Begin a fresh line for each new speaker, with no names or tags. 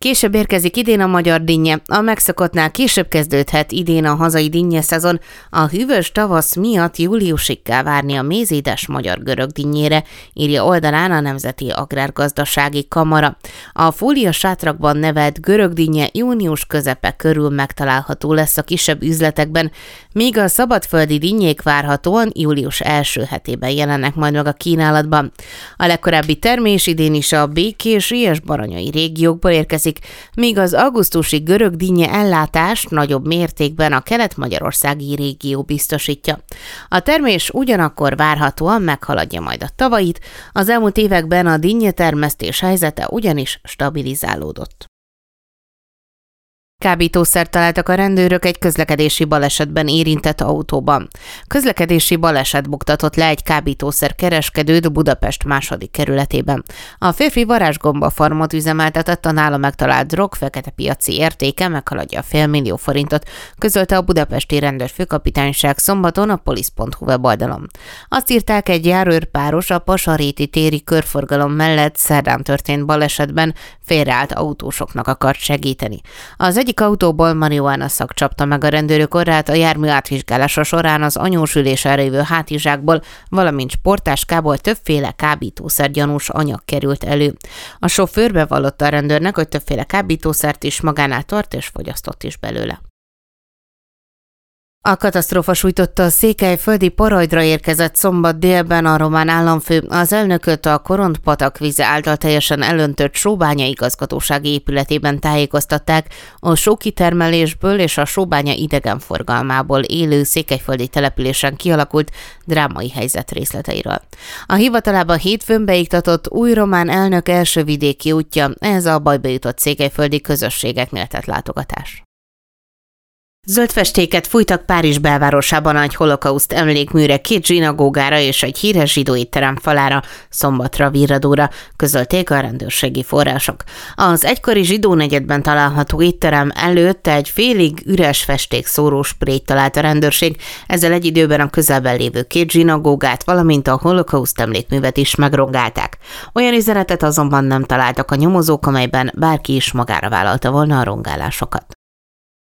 Később érkezik idén a magyar dinnye. A megszokottnál később kezdődhet idén a hazai dinnye szezon. A hűvös tavasz miatt júliusig kell várni a mézédes magyar-görög dinnyére, írja oldalán a Nemzeti Agrárgazdasági Kamara. A fóliás sátrakban nevelt görög dinnye június közepe körül megtalálható lesz a kisebb üzletekben, míg a szabadföldi dinnyék várhatóan július első hetében jelennek majd meg a kínálatban. A legkorábbi termés idén is a békési és baranyai régiókból érkezik, míg az augusztusi görög dinnye ellátást nagyobb mértékben a kelet-magyarországi régió biztosítja. A termés ugyanakkor várhatóan meghaladja majd a tavait, az elmúlt években a dinnyetermesztés helyzete ugyanis stabilizálódott. Kábítószert találtak a rendőrök egy közlekedési balesetben érintett autóban. Közlekedési baleset buktatott le egy kábítószer kereskedőt Budapest második kerületében. A férfi varázsgombafarmot üzemeltetett, a nála megtalált drog fekete piaci értéke meghaladja a 500 000 forintot, közölte a budapesti rendőrfőkapitányság szombaton a polisz.hu weboldalon. Azt írták, egy járőrpáros a Pasaréti téri körforgalom mellett szerdán történt balesetben félreállt autósoknak akart segíteni. Az egyik autóból marihuána szag csapta meg a rendőrök orrát, a jármű átvizsgálása során az anyós ülésre lévő hátizsákból, valamint sportáskából többféle kábítószergyanús anyag került elő. A sofőr bevallotta a rendőrnek, hogy többféle kábítószert is magánál tart és fogyasztott is belőle. A katasztrófa sújtotta a székelyföldi Parajdra érkezett szombat délben a román államfő. Az elnököt a Koront-patak víze által teljesen elöntött Sóbánya igazgatósági épületében tájékoztatták a sókitermelésből és a Sóbánya idegenforgalmából élő székelyföldi településen kialakult drámai helyzet részleteiről. A hivatalában hétfőn beiktatott új román elnök első vidéki útja, ez a bajba jutott székelyföldi közösségeknél tett látogatás. Zöld festéket fújtak Párizs belvárosában egy holokauszt emlékműre, 2 zsinagógára és egy híres zsidó étterem falára, szombatra Virradóra, közölték a rendőrségi források. Az egykori zsidó negyedben található étterem előtt egy félig üres festékszóró sprayt talált a rendőrség, ezzel egy időben a közelben lévő 2 zsinagógát, valamint a holokauszt emlékművet is megrongálták. Olyan üzenetet azonban nem találtak a nyomozók, amelyben bárki is magára vállalta volna a rongálásokat.